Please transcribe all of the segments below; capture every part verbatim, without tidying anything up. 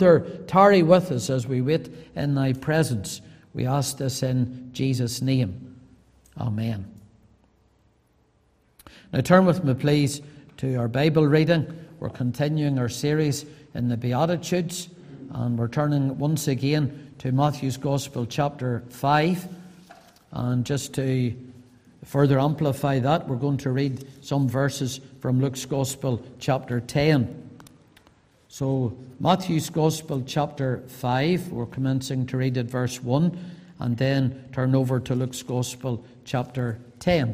Tarry with us as we wait in thy presence. We ask this in Jesus' name. Amen. Now turn with me, please, to our Bible reading. We're continuing our series in the Beatitudes, and we're turning once again to Matthew's Gospel, chapter five. And just to further amplify that, we're going to read some verses from Luke's Gospel, chapter ten. So, Matthew's Gospel, chapter five, we're commencing to read at verse one, and then turn over to Luke's Gospel, chapter ten.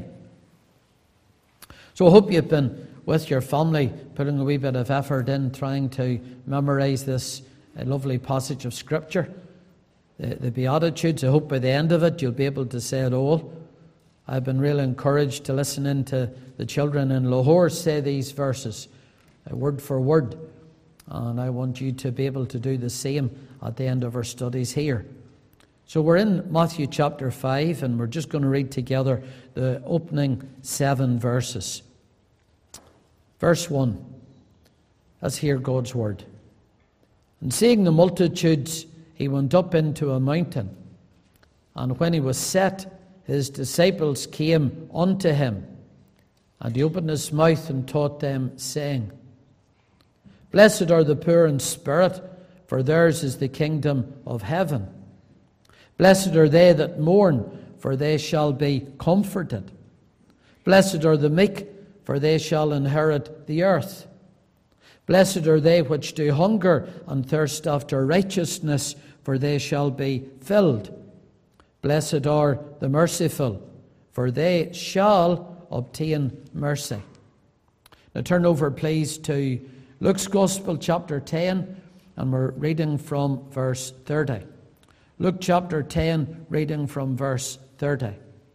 So I hope you've been with your family, putting a wee bit of effort in, trying to memorize this uh, lovely passage of Scripture, the, the Beatitudes. I hope by the end of it you'll be able to say it all. I've been really encouraged to listen in to the children in Lahore say these verses, uh, word for word. And I want you to be able to do the same at the end of our studies here. So we're in Matthew chapter five, and we're just going to read together the opening seven verses. Verse one. Let's hear God's word. And seeing the multitudes, he went up into a mountain. And when he was set, his disciples came unto him. And he opened his mouth and taught them, saying, Blessed are the poor in spirit, for theirs is the kingdom of heaven. Blessed are they that mourn, for they shall be comforted. Blessed are the meek, for they shall inherit the earth. Blessed are they which do hunger and thirst after righteousness, for they shall be filled. Blessed are the merciful, for they shall obtain mercy. Now turn over, please, to Luke's Gospel, chapter ten, and we're reading from verse thirty. Luke chapter ten, reading from verse thirty.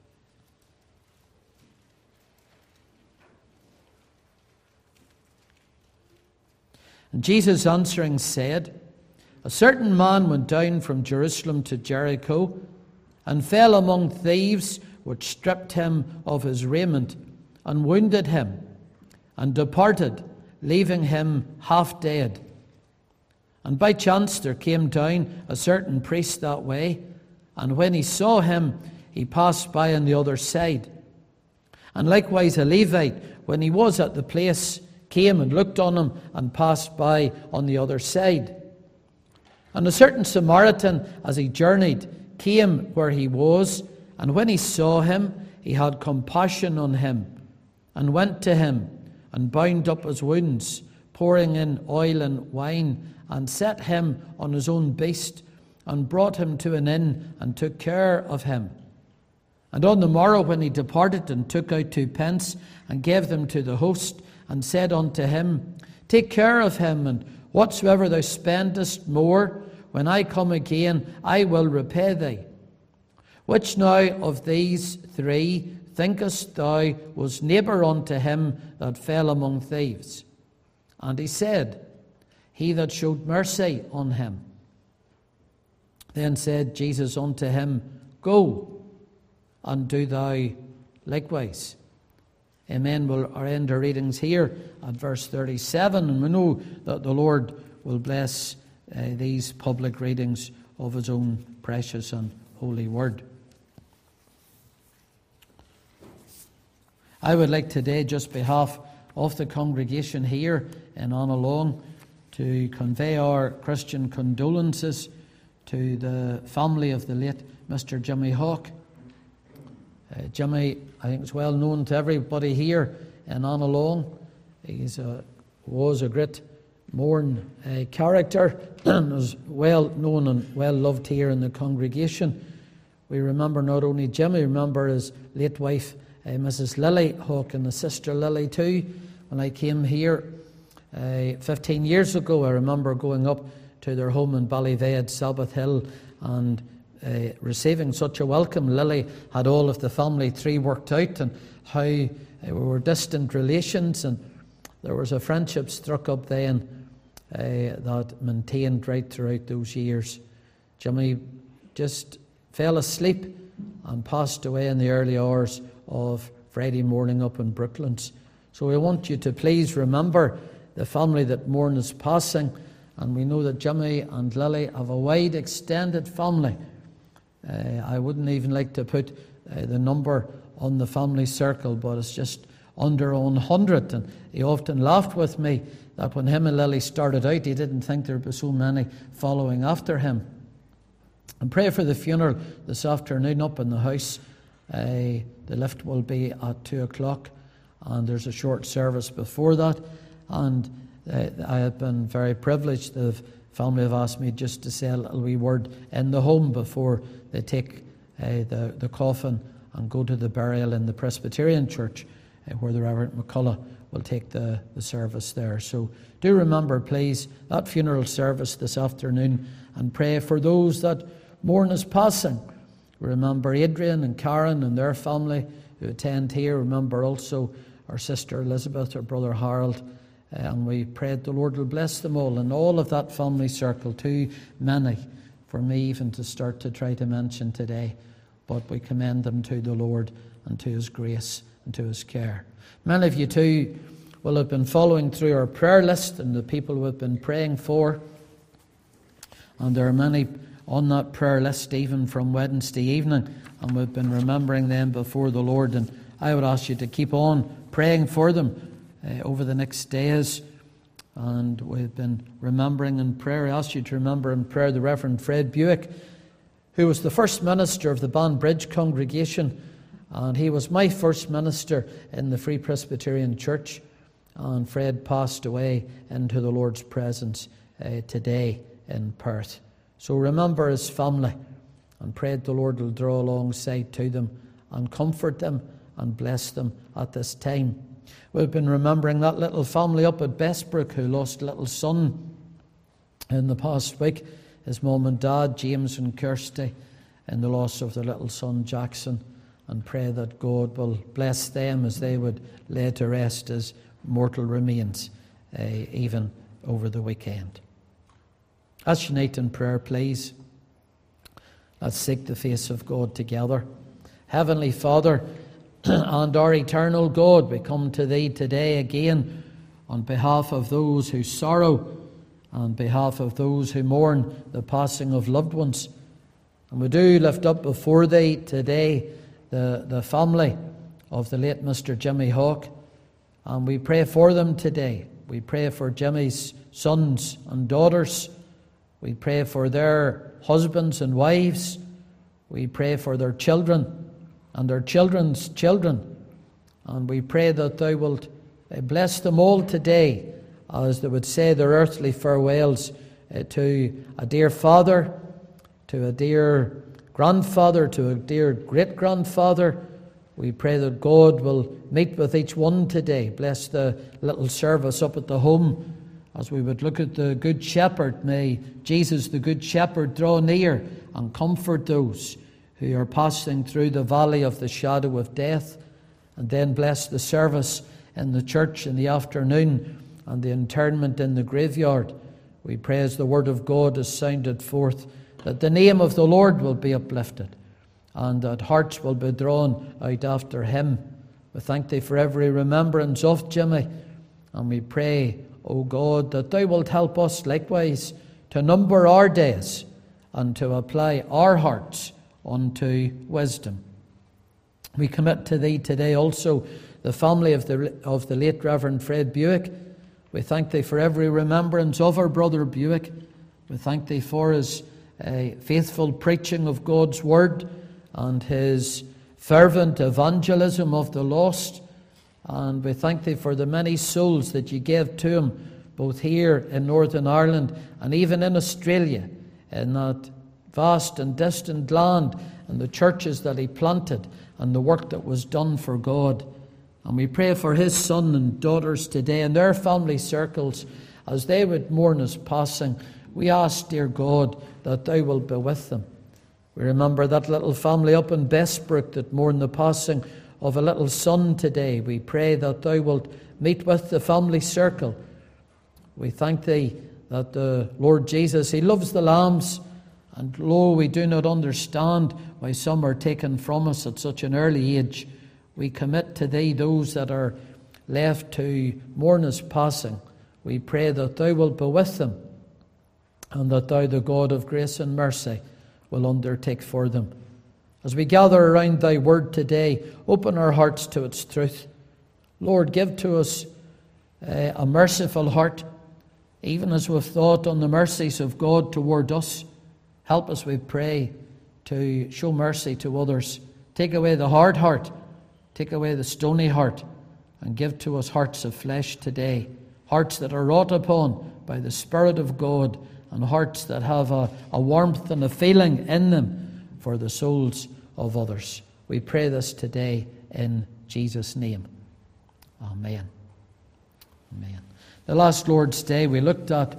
And Jesus answering said, A certain man went down from Jerusalem to Jericho, and fell among thieves, which stripped him of his raiment, and wounded him, and departed, leaving him half dead. And by chance there came down a certain priest that way, and when he saw him, he passed by on the other side. And likewise a Levite, when he was at the place, came and looked on him, and passed by on the other side. And a certain Samaritan, as he journeyed, came where he was, and when he saw him, he had compassion on him, and went to him, and bound up his wounds, pouring in oil and wine, and set him on his own beast, and brought him to an inn, and took care of him. And on the morrow when he departed, and took out two pence, and gave them to the host, and said unto him, Take care of him, and whatsoever thou spendest more, when I come again, I will repay thee. Which now of these three thinkest thou was neighbour unto him that fell among thieves? And he said, He that showed mercy on him. Then said Jesus unto him, Go, and do thou likewise. Amen. We'll end our readings here at verse thirty-seven, and we know that the Lord will bless uh, these public readings of his own precious and holy word. I would like today, just behalf of the congregation here in Annalong, to convey our Christian condolences to the family of the late Mister Jimmy Hawke. Uh, Jimmy, I think, is well known to everybody here in Annalong. He was a great Mourne uh, character and is well known and well loved here in the congregation. We remember not only Jimmy, we remember his late wife, uh, Missus Lily Hawke, and his sister Lily too. When I came here uh, fifteen years ago, I remember going up to their home in Ballyvade, Sabbath Hill, and uh, receiving such a welcome. Lily had all of the family tree worked out, and how uh, we were distant relations, and there was a friendship struck up then uh, that maintained right throughout those years. Jimmy just fell asleep and passed away in the early hours of Friday morning up in Brooklands. So we want you to please remember the family that mourn his passing, And we know that Jimmy and Lily have a wide extended family. Uh, I wouldn't even like to put uh, the number on the family circle, but it's just under one hundred. And he often laughed with me that when him and Lily started out, he didn't think there would be so many following after him. And pray for the funeral this afternoon up in the house. Uh, the lift will be at two o'clock, and there's a short service before that. And uh, I have been very privileged. The family have asked me just to say a little wee word in the home before they take uh, the, the coffin and go to the burial in the Presbyterian Church, uh, where the Reverend McCullough will take the, the service there. So do remember, please, that funeral service this afternoon, and pray for those that mourn his passing. Remember Adrian and Karen and their family who attend here. Remember also our sister Elizabeth, our brother Harold. And we pray the Lord will bless them all and all of that family circle. Too many for me even to start to try to mention today. But we commend them to the Lord and to His grace and to His care. Many of you too will have been following through our prayer list and the people we've been praying for. And there are many on that prayer list even from Wednesday evening, and we've been remembering them before the Lord. And I would ask you to keep on praying for them uh, over the next days. And we've been remembering in prayer. I ask you to remember in prayer the Reverend Fred Buick, who was the first minister of the Banbridge congregation, and he was my first minister in the Free Presbyterian Church. And Fred passed away into the Lord's presence uh, today in Perth. So remember his family and pray the Lord will draw alongside to them and comfort them and bless them at this time. We've been remembering that little family up at Bestbrook who lost a little son in the past week. His mum and dad, James and Kirsty, and the loss of their little son Jackson. And pray that God will bless them as they would lay to rest his mortal remains, uh, even over the weekend. Let's unite in prayer, please. Let's seek the face of God together. Heavenly Father and our eternal God, we come to Thee today again on behalf of those who sorrow, on behalf of those who mourn the passing of loved ones. And we do lift up before Thee today the, the family of the late Mister Jimmy Hawke, and we pray for them today. We pray for Jimmy's sons and daughters. We pray for their husbands and wives. We pray for their children and their children's children. And we pray that Thou wilt bless them all today as they would say their earthly farewells uh, to a dear father, to a dear grandfather, to a dear great-grandfather. We pray that God will meet with each one today. Bless the little service up at the home. As we would look at the Good Shepherd, may Jesus, the Good Shepherd, draw near and comfort those who are passing through the valley of the shadow of death. And then bless the service in the church in the afternoon and the interment in the graveyard. We pray as the word of God is sounded forth that the name of the Lord will be uplifted and that hearts will be drawn out after Him. We thank Thee for every remembrance of Jimmy, and we pray, O God, that Thou wilt help us likewise to number our days and to apply our hearts unto wisdom. We commit to Thee today also the family of the of the late Reverend Fred Buick. We thank Thee for every remembrance of our brother Buick. We thank Thee for his uh, faithful preaching of God's word and his fervent evangelism of the lost. And we thank Thee for the many souls that You gave to him, both here in Northern Ireland and even in Australia, in that vast and distant land, and the churches that he planted and the work that was done for God. And we pray for his son and daughters today and their family circles as they would mourn his passing. We ask, dear God, that Thou wilt be with them. We remember that little family up in Bestbrook that mourned the passing of a little son today. We pray that Thou wilt meet with the family circle. We thank Thee that the Lord Jesus, He loves the lambs, and lo, we do not understand why some are taken from us at such an early age. We commit to Thee those that are left to mourn His passing. We pray that Thou wilt be with them and that thou, the God of grace and mercy, will undertake for them. As we gather around thy word today, open our hearts to its truth. Lord, give to us uh, a merciful heart, even as we've thought on the mercies of God toward us. Help us, we pray, to show mercy to others. Take away the hard heart, take away the stony heart, and give to us hearts of flesh today, hearts that are wrought upon by the Spirit of God, and hearts that have a, a warmth and a feeling in them for the souls of others. We pray this today in Jesus' name. Amen. Amen. The last Lord's Day we looked at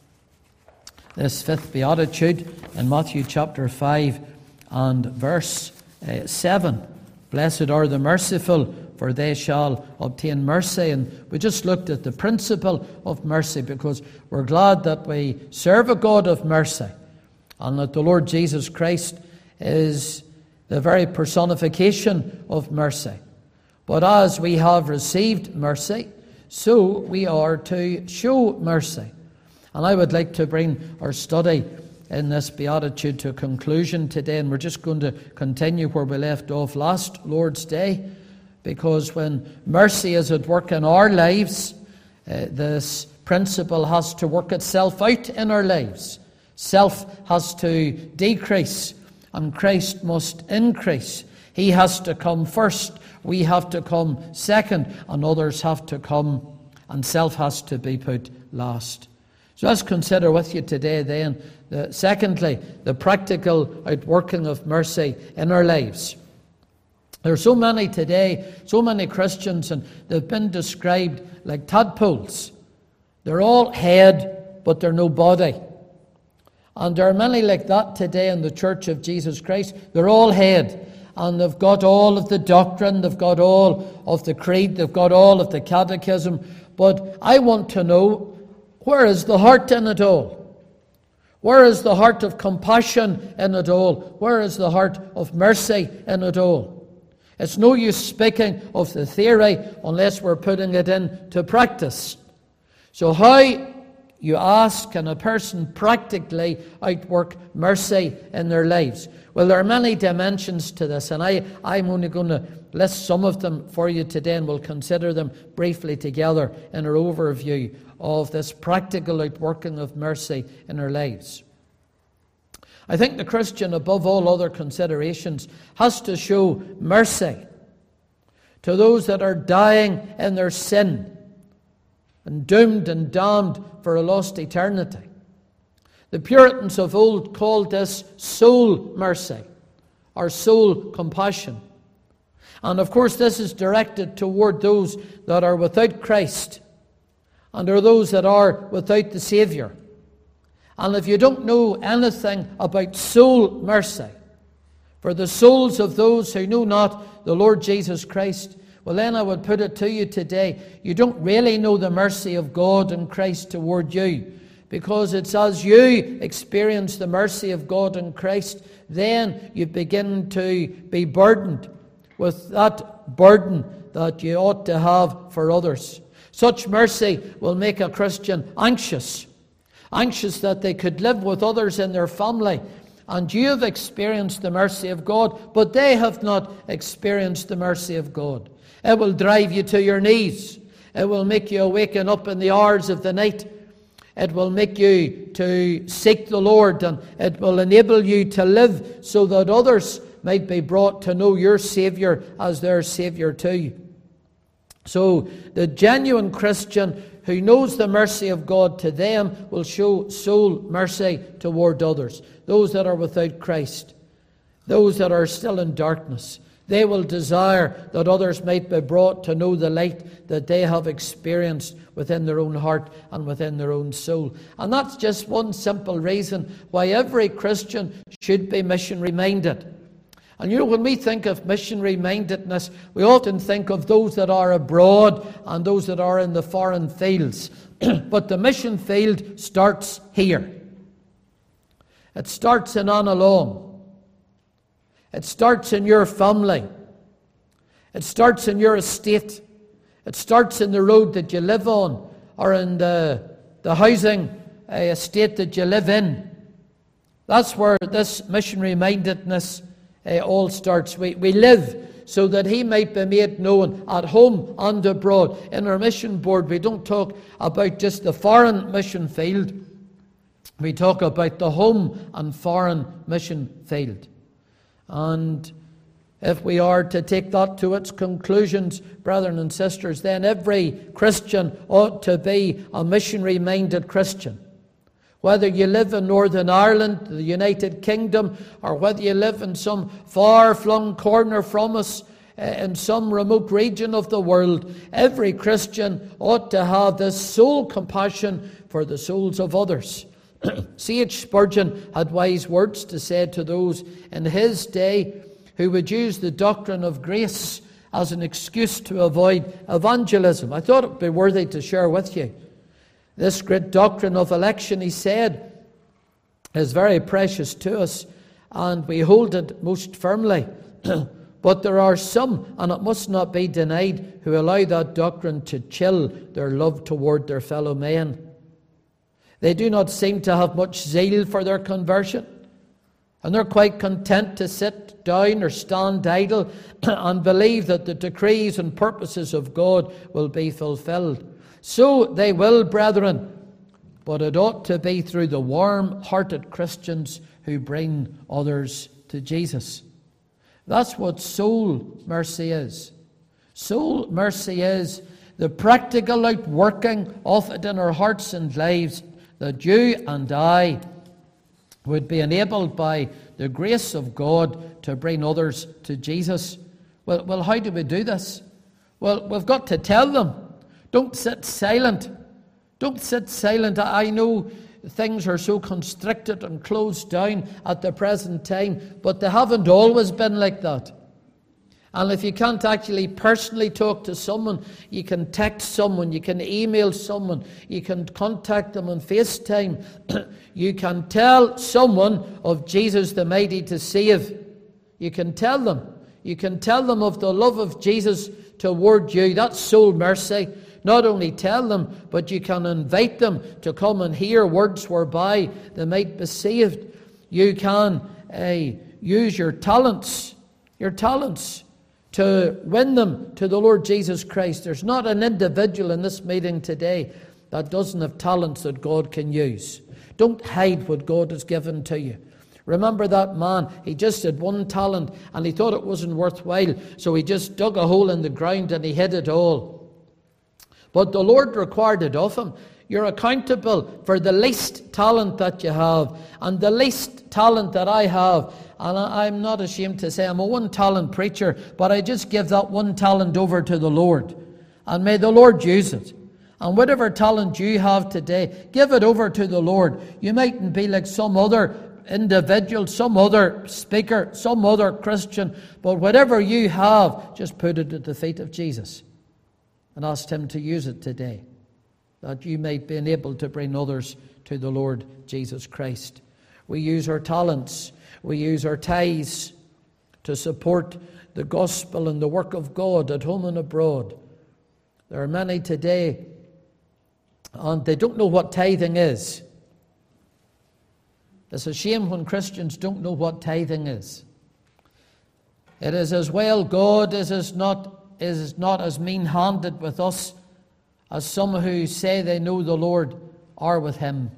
this fifth beatitude in Matthew chapter five and verse uh, seven. Blessed are the merciful, for they shall obtain mercy. And we just looked at the principle of mercy, because we're glad that we serve a God of mercy, and that the Lord Jesus Christ is the very personification of mercy. But as we have received mercy, so we are to show mercy. And I would like to bring our study in this beatitude to a conclusion today, and we're just going to continue where we left off last Lord's Day, because when mercy is at work in our lives, uh, this principle has to work itself out in our lives. Self has to decrease, and Christ must increase. He has to come first, we have to come second, and others have to come, and self has to be put last. So let's consider with you today then, the, secondly, the practical outworking of mercy in our lives. There are so many today, so many Christians, and they've been described like tadpoles. They're all head, but they're no body. And there are many like that today in the Church of Jesus Christ. They're all head, and they've got all of the doctrine, they've got all of the creed, they've got all of the catechism. But I want to know, where is the heart in it all? Where is the heart of compassion in it all? Where is the heart of mercy in it all? It's no use speaking of the theory unless we're putting it into practice. So how, you ask, can a person practically outwork mercy in their lives? Well, there are many dimensions to this, and I, I'm only going to list some of them for you today, and we'll consider them briefly together in our overview of this practical outworking of mercy in our lives. I think the Christian, above all other considerations, has to show mercy to those that are dying in their sin and doomed and damned for a lost eternity. The Puritans of old called this soul mercy, or soul compassion. And of course this is directed toward those that are without Christ, and are those that are without the Saviour. And if you don't know anything about soul mercy, for the souls of those who know not the Lord Jesus Christ, well then I would put it to you today, you don't really know the mercy of God and Christ toward you. Because it's as you experience the mercy of God and Christ, then you begin to be burdened with that burden that you ought to have for others. Such mercy will make a Christian anxious. Anxious that they could live with others in their family. And you have experienced the mercy of God, but they have not experienced the mercy of God. It will drive you to your knees. It will make you awaken up in the hours of the night. It will make you to seek the Lord, and it will enable you to live so that others might be brought to know your Saviour as their Saviour too. So the genuine Christian who knows the mercy of God to them will show soul mercy toward others. Those that are without Christ, those that are still in darkness, they will desire that others might be brought to know the light that they have experienced within their own heart and within their own soul. And that's just one simple reason why every Christian should be mission-minded. And you know, when we think of missionary-mindedness, we often think of those that are abroad and those that are in the foreign fields. But the mission field starts here. It starts in Annalong. It starts in your family. It starts in your estate. It starts in the road that you live on, or in the, the housing a estate that you live in. That's where this missionary-mindedness uh, all starts. We, we live so that he might be made known at home and abroad. In our mission board, we don't talk about just the foreign mission field. We talk about the home and foreign mission field. And if we are to take that to its conclusions, brethren and sisters, then every Christian ought to be a missionary-minded Christian. Whether you live in Northern Ireland, the United Kingdom, or whether you live in some far-flung corner from us, uh, in some remote region of the world, every Christian ought to have this soul compassion for the souls of others. C H Spurgeon had wise words to say to those in his day who would use the doctrine of grace as an excuse to avoid evangelism. I thought it would be worthy to share with you. This great doctrine of election, he said, is very precious to us, and we hold it most firmly. But there are some, and it must not be denied, who allow that doctrine to chill their love toward their fellow men. They do not seem to have much zeal for their conversion, and they're quite content to sit down or stand idle and believe that the decrees and purposes of God will be fulfilled. So they will, brethren, but it ought to be through the warm-hearted Christians who bring others to Jesus. That's what soul mercy is. Soul mercy is the practical outworking of it in our hearts and lives, that you and I would be enabled by the grace of God to bring others to Jesus. Well, well, how do we do this? Well, we've got to tell them. Don't sit silent. Don't sit silent. I know things are so constricted and closed down at the present time, but they haven't always been like that. And if you can't actually personally talk to someone, you can text someone, you can email someone, you can contact them on FaceTime. You can tell someone of Jesus the mighty to save. You can tell them. You can tell them of the love of Jesus toward you. That's soul mercy. Not only tell them, but you can invite them to come and hear words whereby they might be saved. You can uh, use your talents, your talents, to win them to the Lord Jesus Christ. There's not an individual in this meeting today that doesn't have talents that God can use. Don't hide what God has given to you. Remember that man, he just had one talent and he thought it wasn't worthwhile, so he just dug a hole in the ground and he hid it all. But the Lord required it of him. You're accountable for the least talent that you have, and the least talent that I have. And I'm not ashamed to say I'm a one-talent preacher, but I just give that one talent over to the Lord. And may the Lord use it. And whatever talent you have today, give it over to the Lord. You mightn't be like some other individual, some other speaker, some other Christian, but whatever you have, just put it at the feet of Jesus and ask Him to use it today, that you might be enabled to bring others to the Lord Jesus Christ. We use our talents, we use our tithes to support the gospel and the work of God at home and abroad. There are many today, and they don't know what tithing is. It's a shame when Christians don't know what tithing is. It is as well God is as not, is not as mean-handed with us as some who say they know the Lord are with Him.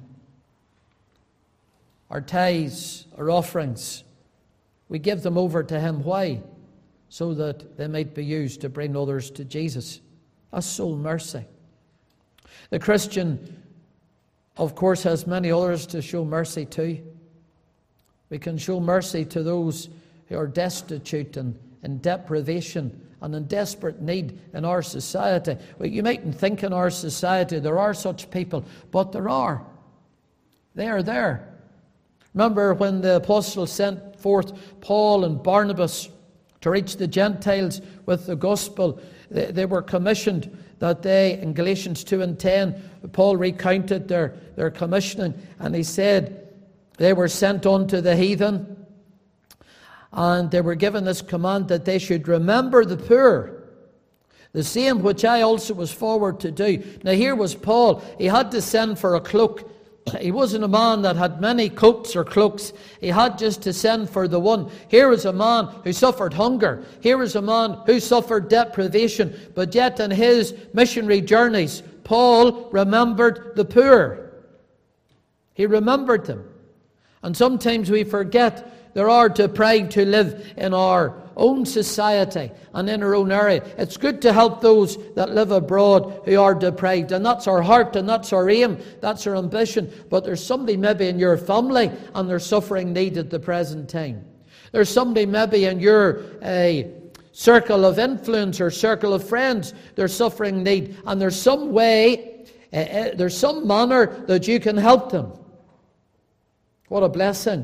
Our tithes, our offerings, we give them over to Him. Why? So that they might be used to bring others to Jesus. That's soul mercy. The Christian, of course, has many others to show mercy to. We can show mercy to those who are destitute and in deprivation and in desperate need in our society. Well, you mightn't think in our society there are such people, but there are. They are there. Remember when the apostles sent forth Paul and Barnabas to reach the Gentiles with the gospel, they, they were commissioned that they, in Galatians two and ten, Paul recounted their, their commissioning, and he said they were sent on to the heathen, and they were given this command that they should remember the poor, the same which I also was forward to do. Now here was Paul. He had to send for a cloak He wasn't a man that had many coats or cloaks. He had just to send for the one. Here is a man who suffered hunger. Here is a man who suffered deprivation. But yet in his missionary journeys, Paul remembered the poor. He remembered them. And sometimes we forget there are deprived who live in our own society and in our own area. It's good to help those that live abroad who are deprived, and that's our heart and that's our aim, that's our ambition. But there's somebody maybe in your family and they're suffering need at the present time. There's somebody maybe in your uh, circle of influence or circle of friends, they're suffering need, and there's some way, uh, uh, there's some manner that you can help them. What a blessing.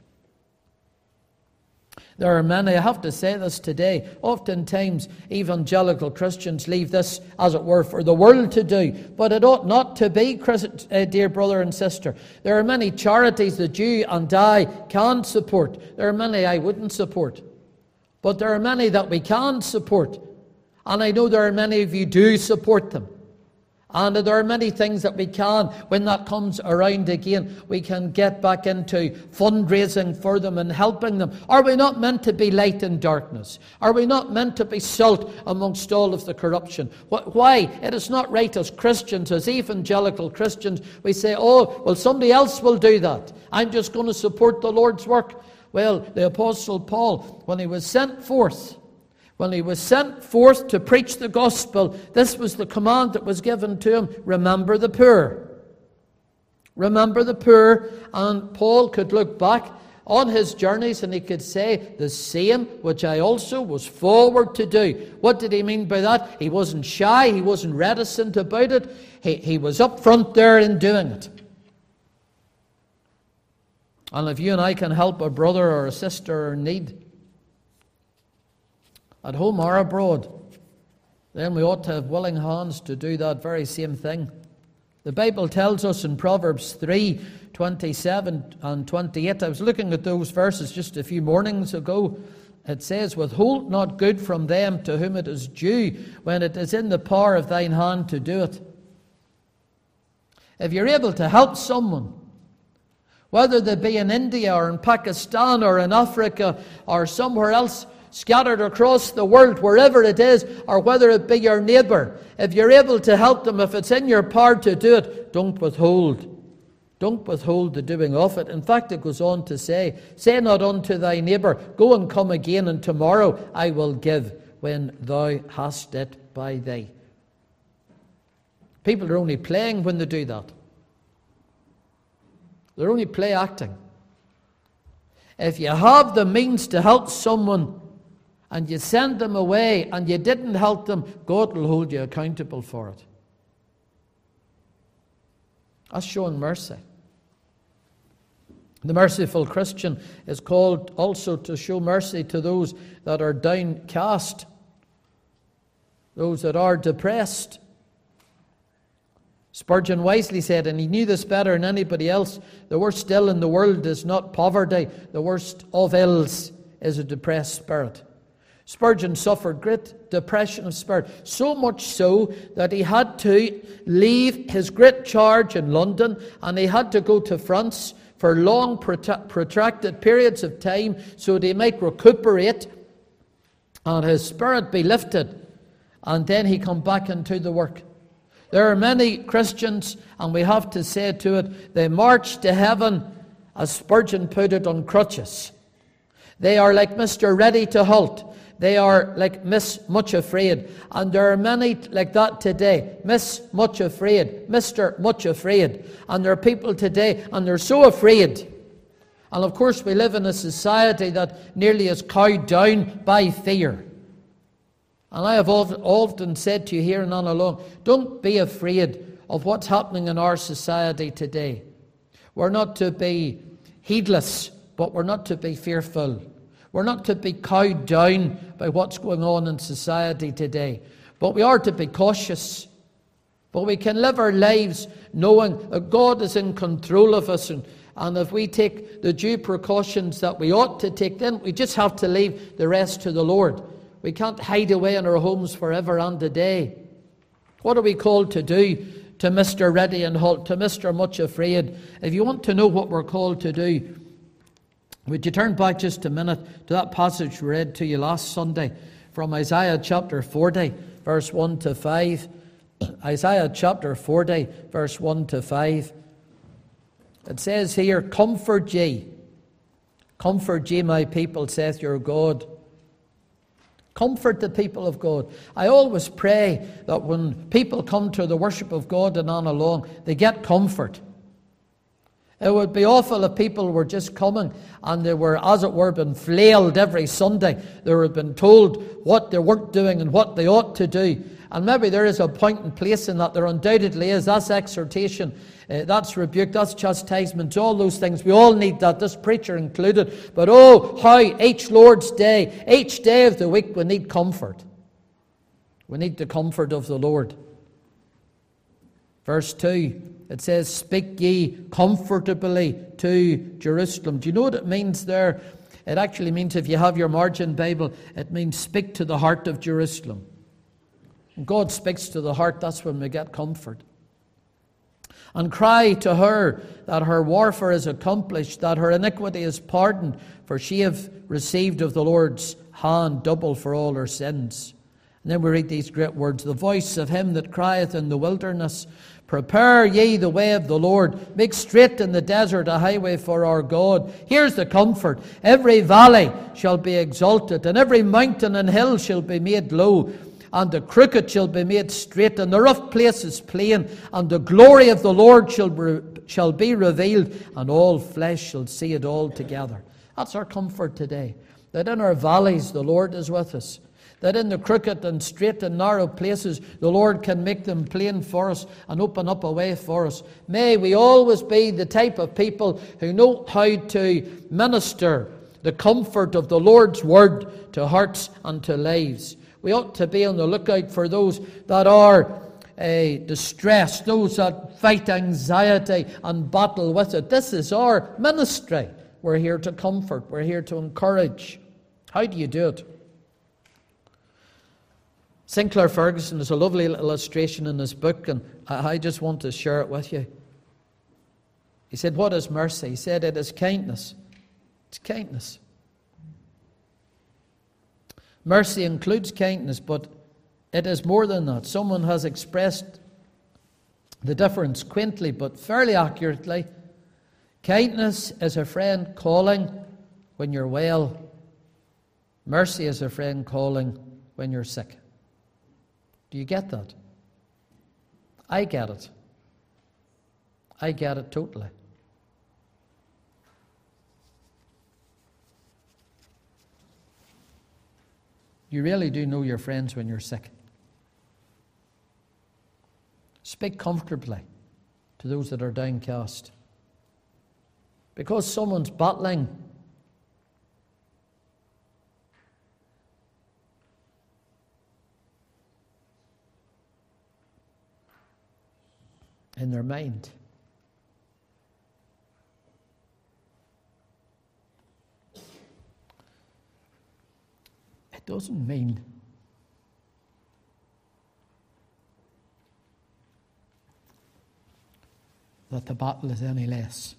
There are many, I have to say this today, oftentimes evangelical Christians leave this, as it were, for the world to do. But it ought not to be, uh, dear brother and sister. There are many charities that you and I can support. There are many I wouldn't support. But there are many that we can support. And I know there are many of you do support them. And there are many things that we can, when that comes around again, we can get back into fundraising for them and helping them. Are we not meant to be light in darkness? Are we not meant to be salt amongst all of the corruption? Why? It is not right as Christians, as evangelical Christians, we say, oh, well, somebody else will do that. I'm just going to support the Lord's work. Well, the Apostle Paul, when he was sent forth, When he was sent forth to preach the gospel, this was the command that was given to him: remember the poor. Remember the poor. And Paul could look back on his journeys and he could say, the same which I also was forward to do. What did he mean by that? He wasn't shy, he wasn't reticent about it. He, he was up front there in doing it. And if you and I can help a brother or a sister in need, at home or abroad, then we ought to have willing hands to do that very same thing. The Bible tells us in Proverbs three, twenty-seven and twenty-eight, I was looking at those verses just a few mornings ago. It says, withhold not good from them to whom it is due, when it is in the power of thine hand to do it. If you're able to help someone, whether they be in India or in Pakistan or in Africa or somewhere else, scattered across the world, wherever it is, or whether it be your neighbour, if you're able to help them, if it's in your power to do it, don't withhold. Don't withhold the doing of it. In fact, it goes on to say, say not unto thy neighbour, go and come again, and tomorrow I will give when thou hast it by thee. People are only playing when they do that. They're only play acting. If you have the means to help someone, and you send them away and you didn't help them, God will hold you accountable for it. That's showing mercy. The merciful Christian is called also to show mercy to those that are downcast, those that are depressed. Spurgeon wisely said, and he knew this better than anybody else, the worst ill in the world is not poverty, the worst of ills is a depressed spirit. Spurgeon suffered great depression of spirit, so much so that he had to leave his great charge in London and he had to go to France for long protracted periods of time so that he might recuperate and his spirit be lifted, and then he come back into the work. There are many Christians, and we have to say to it, they march to heaven, as Spurgeon put it, on crutches. They are like Mister Ready to Halt. They are like Miss Much Afraid. And there are many like that today. Miss Much Afraid. Mister Much Afraid. And there are people today, and they're so afraid. And of course we live in a society that nearly is cowed down by fear. And I have often said to you here and on along, don't be afraid of what's happening in our society today. We're not to be heedless, but we're not to be fearful. We're not to be cowed down by what's going on in society today. But we are to be cautious. But we can live our lives knowing that God is in control of us. And, and if we take the due precautions that we ought to take, then we just have to leave the rest to the Lord. We can't hide away in our homes forever and a day. What are we called to do? to Mister Ready and Halt, to Mister Much Afraid. If you want to know what we're called to do, would you turn back just a minute to that passage we read to you last Sunday from Isaiah chapter forty, verse one to five. Isaiah chapter forty, verse one to five. It says here, "Comfort ye, comfort ye, my people, saith your God." Comfort the people of God. I always pray that when people come to the worship of God and on along, they get comfort. It would be awful if people were just coming and they were, as it were, been flailed every Sunday. They were been told what they weren't doing and what they ought to do. And maybe there is a point and place in that. There undoubtedly is. That's exhortation. Uh, that's rebuke. That's chastisement. All those things. We all need that. This preacher included. But oh, how each Lord's day, each day of the week, we need comfort. We need the comfort of the Lord. Verse two, it says, "Speak ye comfortably to Jerusalem." Do you know what it means there? It actually means, if you have your margin Bible, it means speak to the heart of Jerusalem. When God speaks to the heart, that's when we get comfort. "And cry to her that her warfare is accomplished, that her iniquity is pardoned, for she hath received of the Lord's hand double for all her sins." And then we read these great words, "The voice of him that crieth in the wilderness, prepare ye the way of the Lord, make straight in the desert a highway for our God." Here's the comfort. "Every valley shall be exalted, and every mountain and hill shall be made low, and the crooked shall be made straight, and the rough places plain, and the glory of the Lord shall be, shall be revealed, and all flesh shall see it all together." That's our comfort today, that in our valleys the Lord is with us, that in the crooked and straight and narrow places the Lord can make them plain for us and open up a way for us. May we always be the type of people who know how to minister the comfort of the Lord's word to hearts and to lives. We ought to be on the lookout for those that are uh, distressed, those that fight anxiety and battle with it. This is our ministry. We're here to comfort. We're here to encourage. How do you do it? Sinclair Ferguson has a lovely illustration in his book, and I just want to share it with you. He said, "What is mercy?" He said, "It is kindness. It's kindness." Mercy includes kindness, but it is more than that. Someone has expressed the difference quaintly but fairly accurately. Kindness is a friend calling when you're well. Mercy is a friend calling when you're sick. Do you get that? I get it. I get it totally. You really do know your friends when you're sick. Speak comfortably to those that are downcast. Because someone's battling, in their mind. It doesn't mean that the battle is any less.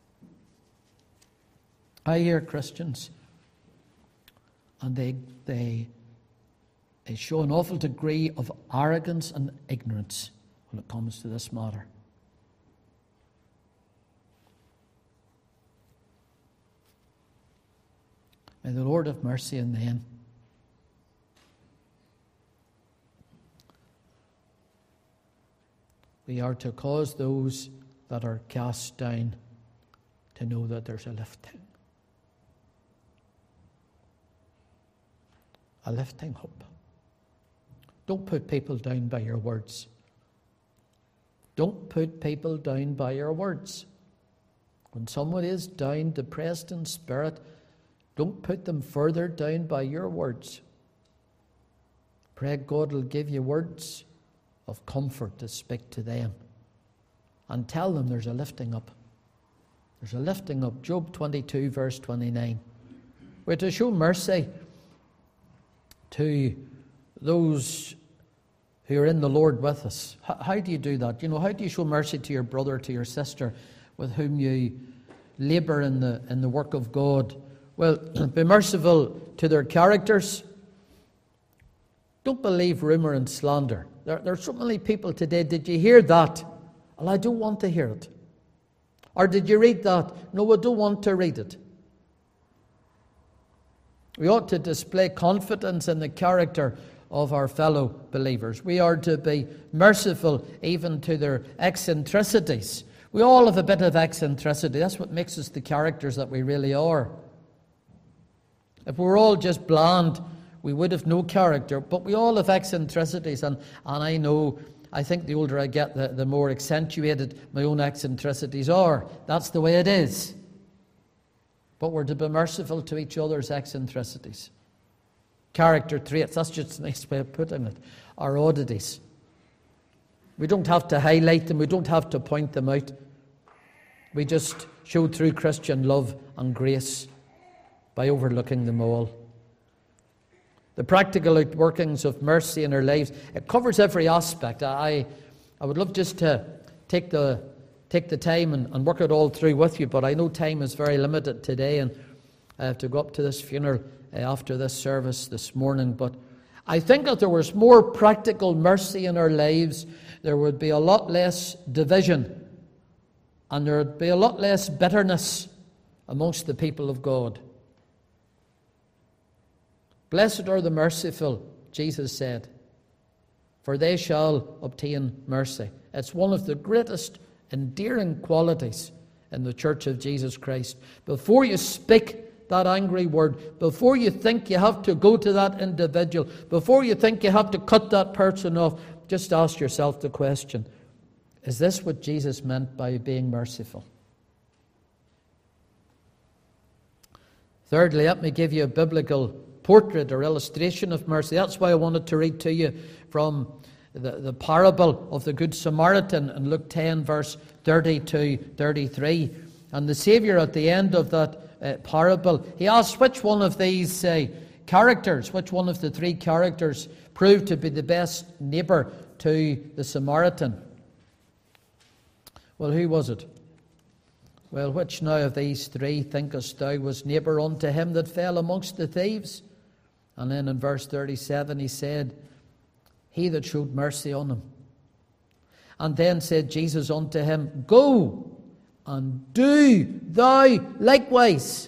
I hear Christians, and they they they show an awful degree of arrogance and ignorance when it comes to this matter. May the Lord have mercy on them. We are to cause those that are cast down to know that there's a lifting. A lifting hope. Don't put people down by your words. Don't put people down by your words. When someone is down, depressed in spirit, don't put them further down by your words. Pray God will give you words of comfort to speak to them. And tell them there's a lifting up. There's a lifting up. Job twenty-two, verse twenty-nine. We're to show mercy to those who are in the Lord with us. How, how do you do that? You know, how do you show mercy to your brother, to your sister, with whom you labour in the in the work of God? Well, be merciful to their characters. Don't believe rumour and slander. There, there are so many people today, did you hear that? Well, I don't want to hear it. Or did you read that? No, I don't want to read it. We ought to display confidence in the character of our fellow believers. We are to be merciful even to their eccentricities. We all have a bit of eccentricity. That's what makes us the characters that we really are. If we were all just bland, we would have no character. But we all have eccentricities. And, and I know, I think the older I get, the, the more accentuated my own eccentricities are. That's the way it is. But we're to be merciful to each other's eccentricities. Character traits, that's just a nice way of putting it. Our oddities. We don't have to highlight them. We don't have to point them out. We just show true Christian love and grace by overlooking them all. The practical outworkings of mercy in our lives, it covers every aspect. I, I would love just to take the take the time and, and work it all through with you, but I know time is very limited today, and I have to go up to this funeral uh, after this service this morning. But I think if there was more practical mercy in our lives, there would be a lot less division, and there would be a lot less bitterness amongst the people of God. Blessed are the merciful, Jesus said, for they shall obtain mercy. It's one of the greatest endearing qualities in the Church of Jesus Christ. Before you speak that angry word, before you think you have to go to that individual, before you think you have to cut that person off, just ask yourself the question, is this what Jesus meant by being merciful? Thirdly, let me give you a biblical portrait or illustration of mercy. That's why I wanted to read to you from the, the parable of the Good Samaritan in Luke ten, verse thirty to thirty-three. And the Saviour at the end of that uh, parable, he asks which one of these uh, characters, which one of the three characters proved to be the best neighbour to the Samaritan. Well, who was it? Well, which now of these three thinkest thou was neighbour unto him that fell amongst the thieves? And then in verse thirty-seven he said, he that showed mercy on him. And then said Jesus unto him, go and do thou likewise.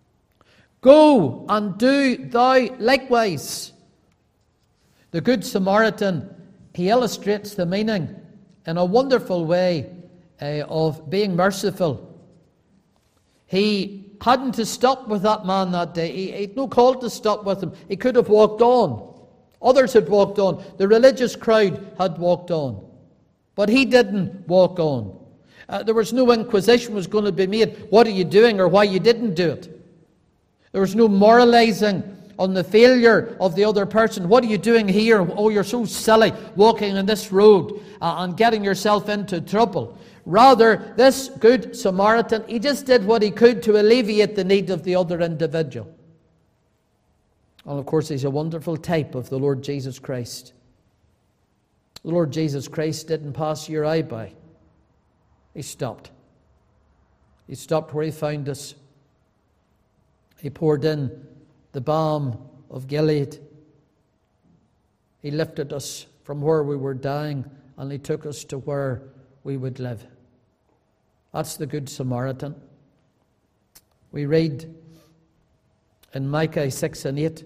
Go and do thou likewise. The Good Samaritan, he illustrates the meaning in a wonderful way uh, of being merciful. He hadn't to stop with that man that day. He, he had no call to stop with him. He could have walked on. Others had walked on. The religious crowd had walked on. But he didn't walk on. Uh, there was no inquisition was going to be made. What are you doing or why you didn't do it? There was no moralizing on the failure of the other person. What are you doing here? Oh, you're so silly walking on this road uh, and getting yourself into trouble. Rather, this Good Samaritan, he just did what he could to alleviate the need of the other individual. And of course, he's a wonderful type of the Lord Jesus Christ. The Lord Jesus Christ didn't pass your eye by. He stopped. He stopped where he found us. He poured in the balm of Gilead. He lifted us from where we were dying, and he took us to where we would live. That's the Good Samaritan. We read in Micah six and eight,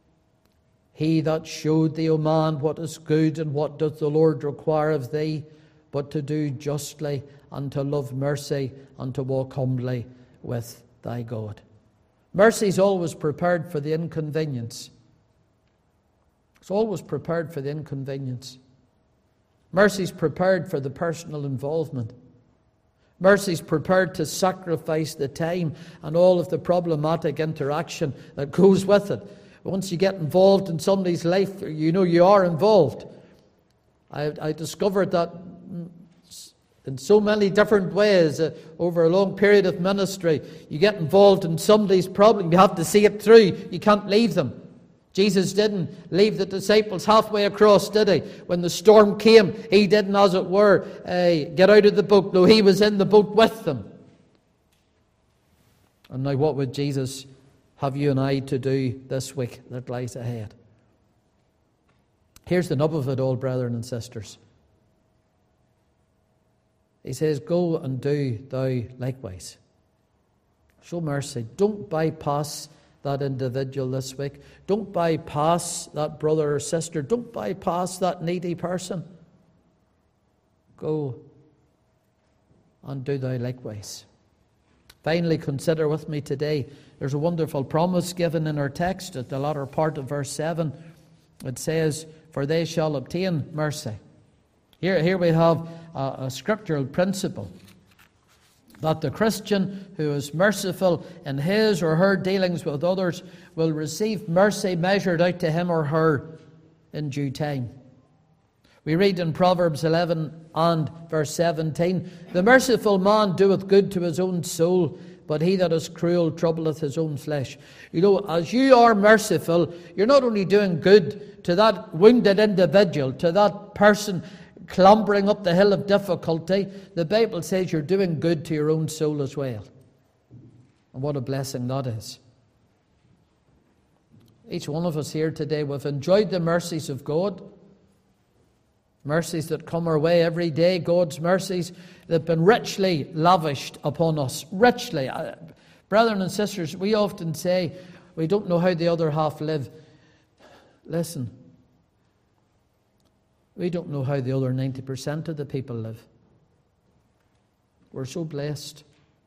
he that showed thee, O man, what is good, and what doth the Lord require of thee, but to do justly, and to love mercy, and to walk humbly with thy God. Mercy is always prepared for the inconvenience. It's always prepared for the inconvenience. Mercy is prepared for the personal involvement. Mercy is prepared to sacrifice the time and all of the problematic interaction that goes with it. Once you get involved in somebody's life, you know you are involved. I, I discovered that in so many different ways uh, over a long period of ministry. You get involved in somebody's problem, you have to see it through. You can't leave them. Jesus didn't leave the disciples halfway across, did he? When the storm came, he didn't, as it were, uh, get out of the boat. No, he was in the boat with them. And now what would Jesus have you and I to do this week that lies ahead? Here's the nub of it all, brethren and sisters. He says, go and do thou likewise. Show mercy. Don't bypass that individual this week. Don't bypass that brother or sister. Don't bypass that needy person. Go and do thou likewise. Finally, consider with me today, there's a wonderful promise given in our text at the latter part of verse seven. It says, for they shall obtain mercy. Here, here we have a, a scriptural principle that the Christian who is merciful in his or her dealings with others will receive mercy measured out to him or her in due time. We read in Proverbs eleven and verse seventeen, the merciful man doeth good to his own soul, but he that is cruel troubleth his own flesh. You know, as you are merciful, you're not only doing good to that wounded individual, to that person clambering up the hill of difficulty, the Bible says you're doing good to your own soul as well. And what a blessing that is. Each one of us here today, we've enjoyed the mercies of God. Mercies that come our way every day, God's mercies that have been richly lavished upon us. Richly. Uh, brethren and sisters, we often say we don't know how the other half live. Listen. We don't know how the other ninety percent of the people live. We're so blessed.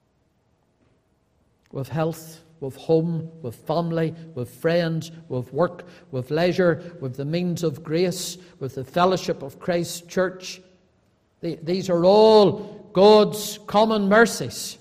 With health, with home, with family, with friends, with work, with leisure, with the means of grace, with the fellowship of Christ's church. These are all God's common mercies.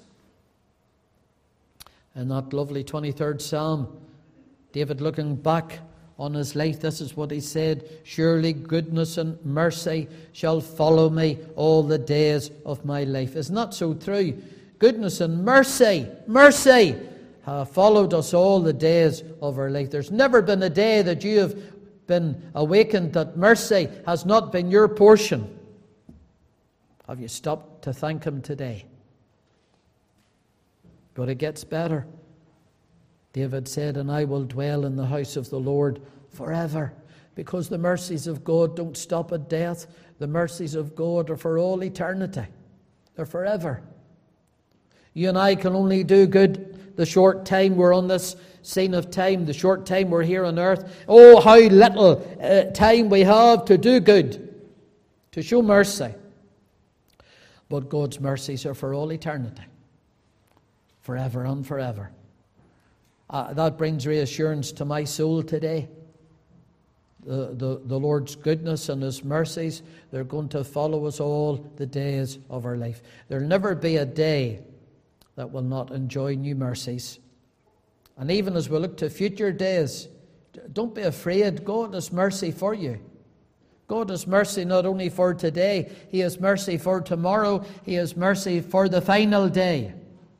In that lovely twenty-third Psalm, David, looking back on his life, this is what he said, surely goodness and mercy shall follow me all the days of my life. Isn't that so true? Goodness and mercy, mercy have followed us all the days of our life. There's never been a day that you have been awakened that mercy has not been your portion. Have you stopped to thank him today? But it gets better. David said, and I will dwell in the house of the Lord forever. Because the mercies of God don't stop at death. The mercies of God are for all eternity. They're forever. You and I can only do good the short time we're on this scene of time, the short time we're here on earth. Oh, how little uh, time we have to do good, to show mercy. But God's mercies are for all eternity. Forever and forever. Uh, that brings reassurance to my soul today. The, the, the Lord's goodness and His mercies, they're going to follow us all the days of our life. There'll never be a day that will not enjoy new mercies. And even as we look to future days, don't be afraid. God has mercy for you. God has mercy not only for today, He has mercy for tomorrow, He has mercy for the final day.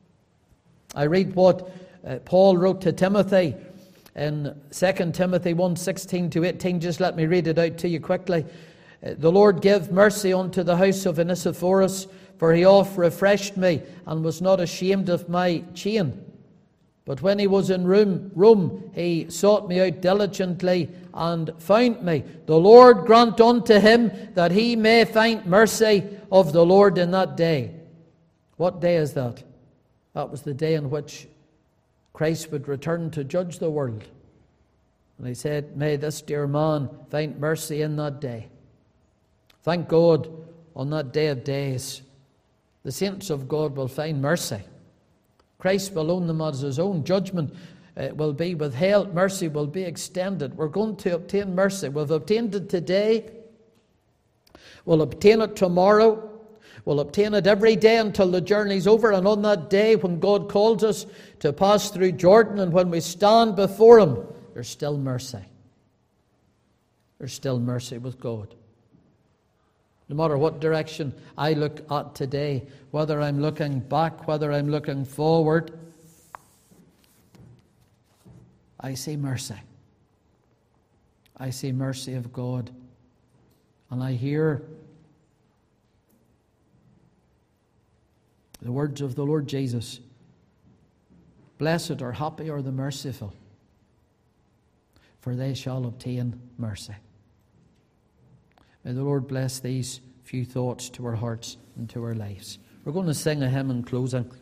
I read what uh, Paul wrote to Timothy in Second Timothy one, sixteen to eighteen. Just let me read it out to you quickly. Uh, the Lord give mercy unto the house of Onesiphorus, for he oft refreshed me, and was not ashamed of my chain. But when he was in Rome, Rome, he sought me out diligently, and found me. The Lord grant unto him that he may find mercy of the Lord in that day. What day is that? That was the day in which Christ would return to judge the world. And he said, may this dear man find mercy in that day. Thank God, on that day of days, the saints of God will find mercy. Christ will own them as His own. Judgment uh, will be withheld. Mercy will be extended. We're going to obtain mercy. We've obtained it today. We'll obtain it tomorrow. We'll obtain it every day until the journey's over. And on that day, when God calls us to pass through Jordan, and when we stand before Him, there's still mercy. There's still mercy with God. No matter what direction I look at today, whether I'm looking back, whether I'm looking forward, I see mercy. I say mercy of God. And I hear the words of the Lord Jesus. Blessed or happy are the merciful, for they shall obtain mercy. May the Lord bless these few thoughts to our hearts and to our lives. We're going to sing a hymn in closing.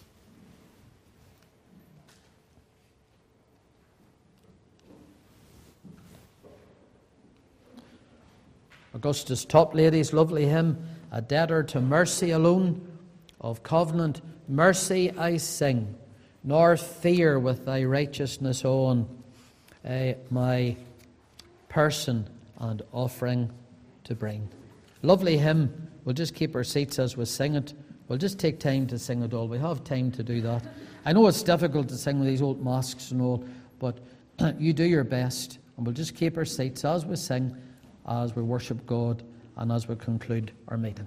Augustus Toplady's lovely hymn, A Debtor to Mercy Alone. Of covenant mercy I sing, nor fear with thy righteousness on uh, my person and offering to bring. Lovely hymn. We'll just keep our seats as we sing it. We'll just take time to sing it all. We have time to do that. I know it's difficult to sing with these old masks and all, but you do your best. And we'll just keep our seats as we sing, as we worship God, and as we conclude our meeting.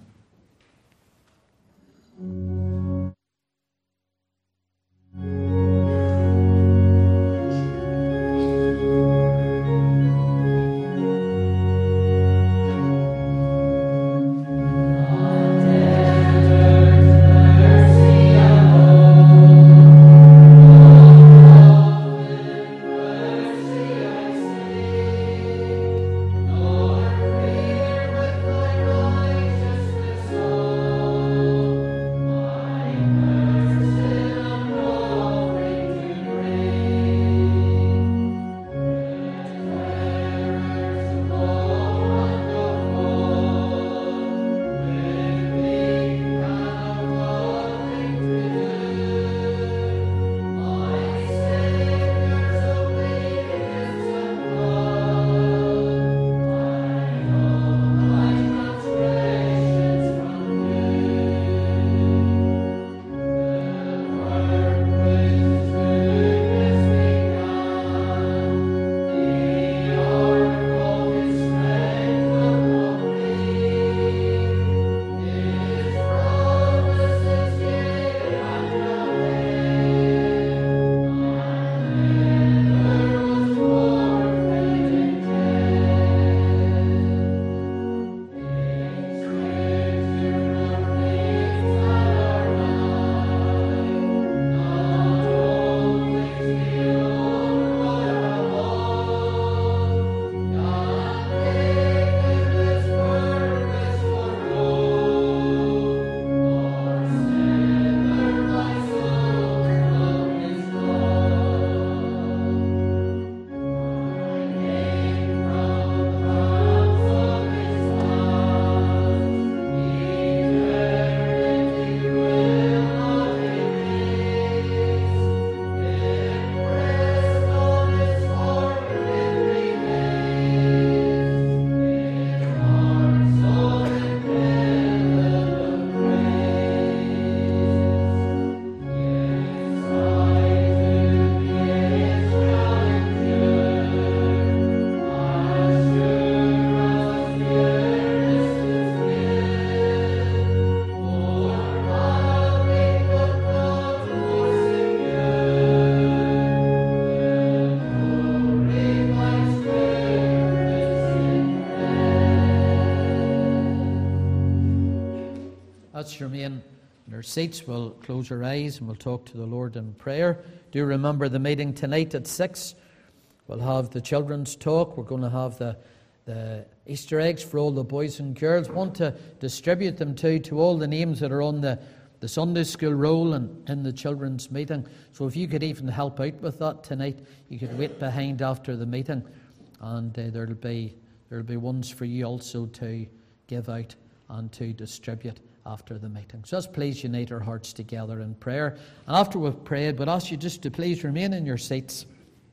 Let's remain in our seats. We'll close our eyes and we'll talk to the Lord in prayer. Do remember the meeting tonight at six. We'll have the children's talk. We're going to have the, the Easter eggs for all the boys and girls. Want to distribute them too to all the names that are on the, the Sunday school roll and in the children's meeting. So if you could even help out with that tonight, you could wait behind after the meeting, and uh, there'll be there'll be ones for you also to give out and to distribute after the meeting. So let's please unite our hearts together in prayer. And after we've prayed, we'd ask you just to please remain in your seats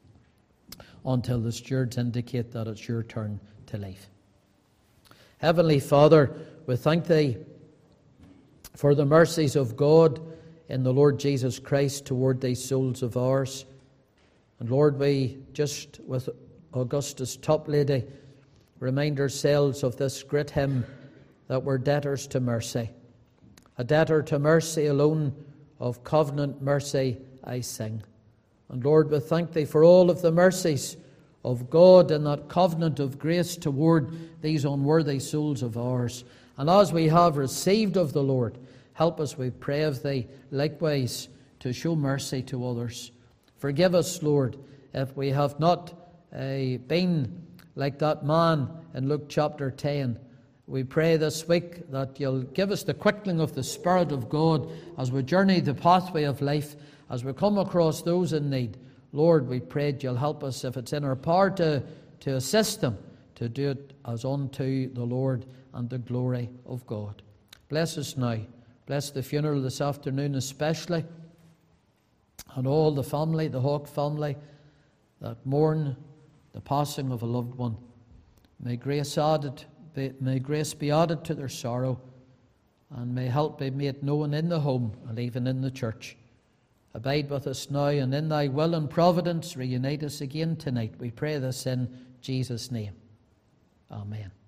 until the stewards indicate that it's your turn to leave. Heavenly Father, we thank Thee for the mercies of God in the Lord Jesus Christ toward these souls of ours. And Lord, we just, with Augustus Toplady, remind ourselves of this great hymn that we're debtors to mercy. A debtor to mercy alone, of covenant mercy I sing. And Lord, we thank Thee for all of the mercies of God in that covenant of grace toward these unworthy souls of ours. And as we have received of the Lord, help us, we pray of Thee, likewise to show mercy to others. Forgive us, Lord, if we have not uh, been like that man in Luke chapter ten. We pray this week that You'll give us the quickening of the Spirit of God as we journey the pathway of life, as we come across those in need. Lord, we pray that You'll help us, if it's in our power to, to assist them, to do it as unto the Lord and the glory of God. Bless us now. Bless the funeral this afternoon especially, and all the family, the Hawk family, that mourn the passing of a loved one. May grace added, be, may grace be added to their sorrow, and may help be made known in the home and even in the church. Abide with us now, and in Thy will and providence reunite us again tonight. We pray this in Jesus' name. Amen.